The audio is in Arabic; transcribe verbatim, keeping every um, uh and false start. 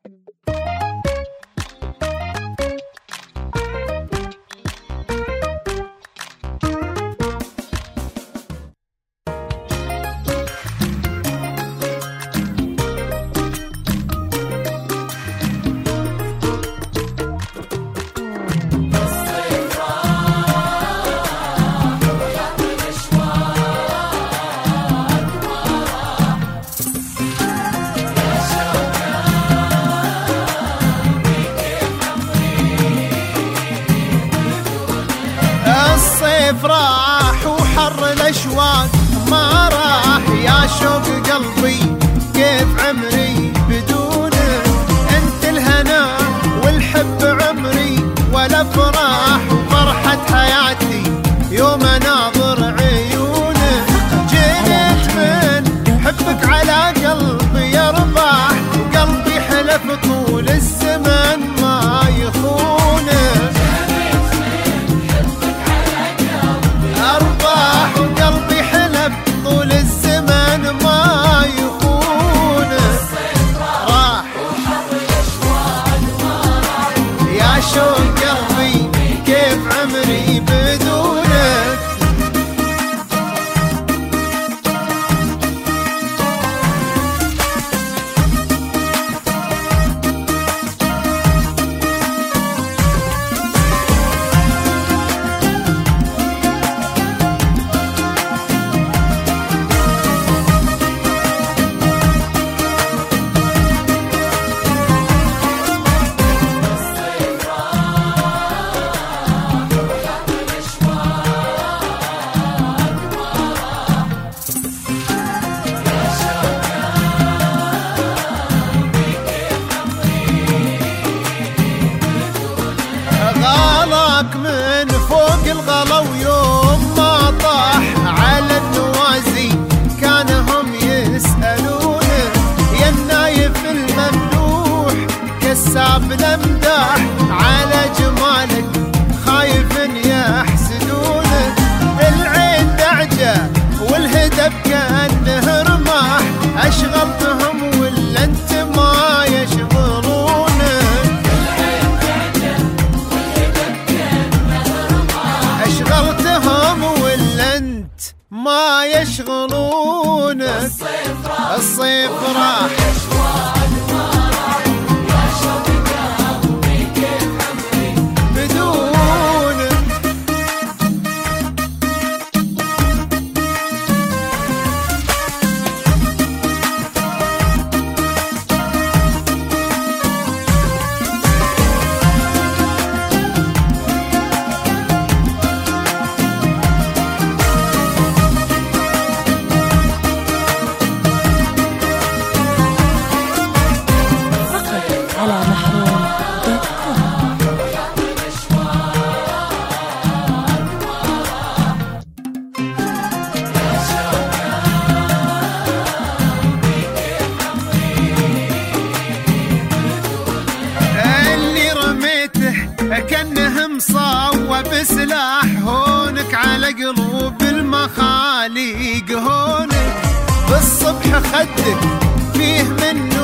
الصيف راح وحر الاشواق ما راح، يا شوق قلبي كيف عمري بدونك، انت الهنا والحب عمري والافراح وفرحة حياتي يوم اناظر عيونك، جنيت من حبك على قلبي يربح، وقلبي حلف طول الزمن ما يخونك، أرباح وقلبي حلف طول الزمن ما يخونه، راح يا شوق قلبي كيف عمري بدونك. غلاك من فوق الغلا ويوم ما طاح على النوازي كانهم يسألونه، يا النايف الممدوح كساب الامداح على جمالك خايف يحسدونه، العين دعجة والهدف كأنه رماح، أشغلتهم ولا انت ما يشغلونك، أشغلتهم ولا انت ما يشغلونك. الصيف راح بدونك. كأنه مصاوب بسلاح هونك على قلوب المخاليق، هونك بالصبح خدك فيه من